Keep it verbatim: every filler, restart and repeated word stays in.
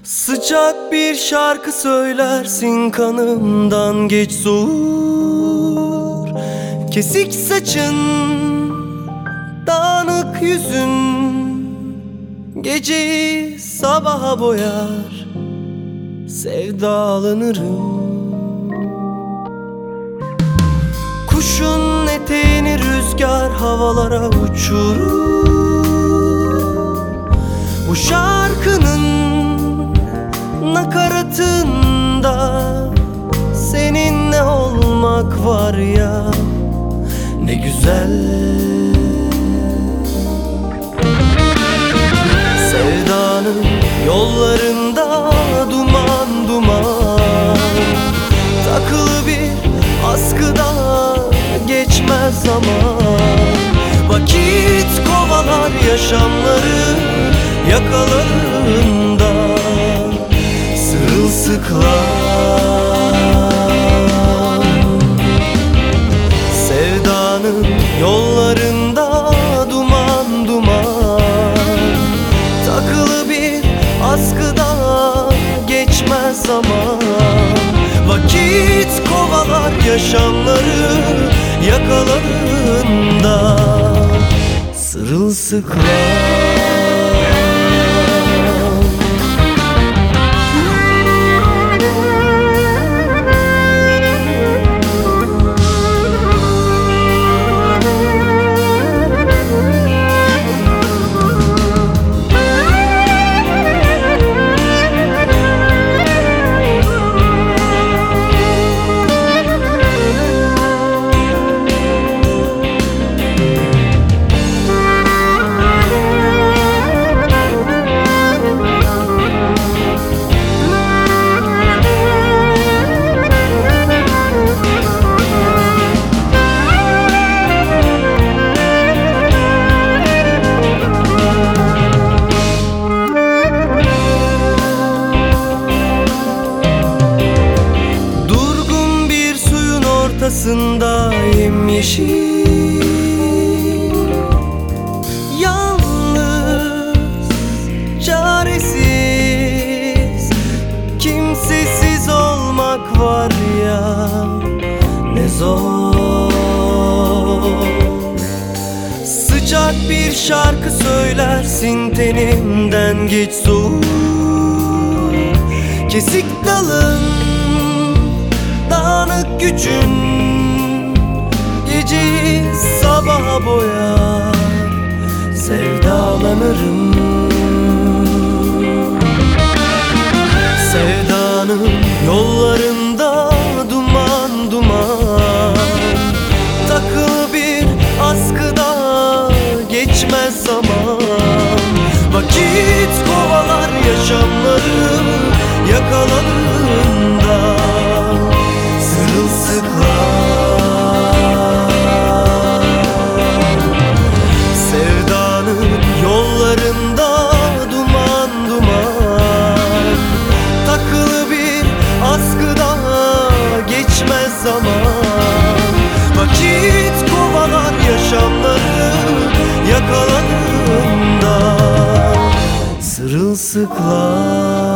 Sıcak bir şarkı söylersin, kanımdan geç soğur. Kesik saçın, dağınık yüzün geceyi sabaha boyar. Sevdalanırım. Kuşun eteğini rüzgar havalara uçurur. Bu şarkının nakaratında seninle olmak var ya, ne güzel. Sevdanın yollarında duman duman, takılı bir askıda geçmez zaman. Vakit kovalar yaşamları yakalarında, sırılsıklam. Sevdanın yollarında duman duman, takılı bir askıda geçmez zaman. Vakit kovalar yaşamları yakalarında, sırılsıklam. Ortasında yemyeşil, yalnız, çaresiz, kimsesiz olmak var ya, ne zor. Sıcak bir şarkı söylersin, tenimden geç soğur. Kesik dalın, dağınık gücün geceyi sabaha boyar. Sevdalanırım. Sevdanın yollarında duman duman, takılı bir askıda geçmez zaman. Vakit kovalar yaşamları yakalarında, sırılsıklam. Sevdanın yollarında duman duman, takılı bir askıda geçmez zaman. Vakit kovalar yaşamları yakalarında, sırılsıklam.